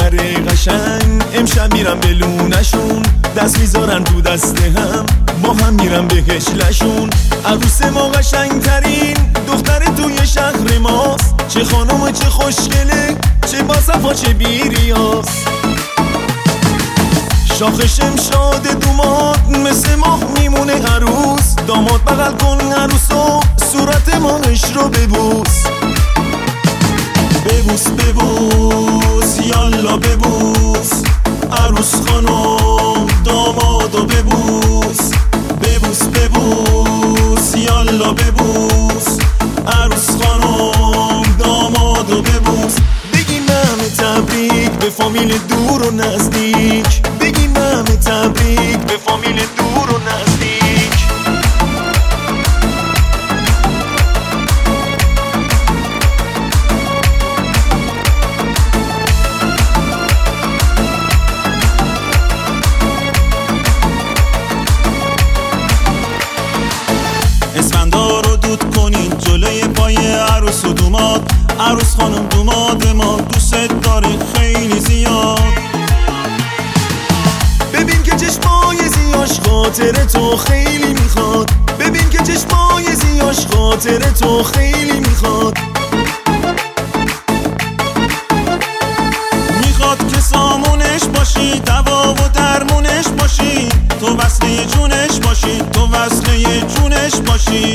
دختر قشنگ، امشب میرم به لونشون، دست میذارن تو دست هم، با هم میرم به هشلشون. عروس ما قشنگ ترین دختر توی شهر ماست، چه خانم چه خوشگله، چه باصفا چه بیریاس. شاخش امشاد دوماد مثل ماه میمونه عروس، داماد بغل کن عروسو، صورت ماهش رو ببوس. ببوس ببوس یالا ببوس، عروس خانم دامادو ببوس. ببوس ببوس یالا ببوس، عروس خانم دامادو ببوس. بگیم همه تبریک به فامیل دور و نزدیک، بگیم همه تبریک به فامیل دور و نزدیک. اسفندار رو دود کنین جلوی پای عروس و دوماد، عروس خانم دوماد ما دوست داره خیلی زیاد. ببین که چشمای زیاش خاطر تو خیلی میخواد، ببین که چشمای زیاش خاطر تو خیلی میخواد. میخواد که سامونش باشی، دوا و درمونش باشی، تو وصله جونش باشی، تو وصله جونش باشی.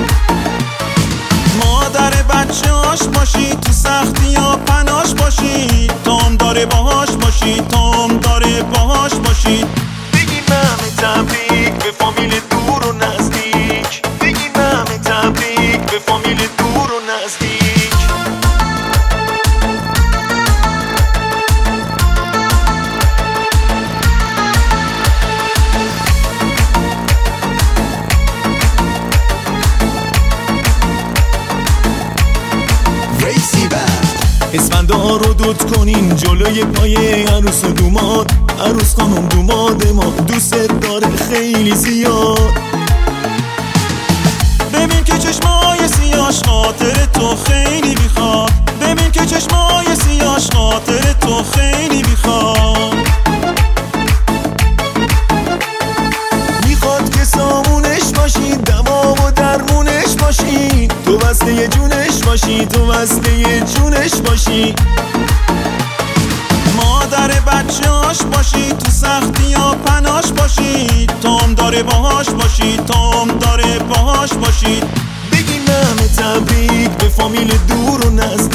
مادر بچه‌اش باشی، تو سختی یا پناش باشی، تام داره باهاش باشی، تام داره باهاش باشی. بگیم همه تبریک به فامیل دور و نزدیک، بگیم همه تبریک به فامیل دور و نزدیک. اسفندار رو دود کنین جلوی پای عروس و دوماد، عروس خانم دوماد ما دوست داره خیلی زیاد. ببین که چشمای سیاش خاطر تو خیلی میخواد، ببین که چشمای سیاش خاطر تو خیلی میخواد. میخواد که سامونش باشی، دوا و درمونش باشی، تو وصله جونش باشی، تو وصله جونش باشی. مادر بچه‌اش باشی، تو سختی یا پناش باشی، تام داره باهاش باشی، تام داره باهاش باشی. بگیم همه تبریک به فامیل دور و نزدیک.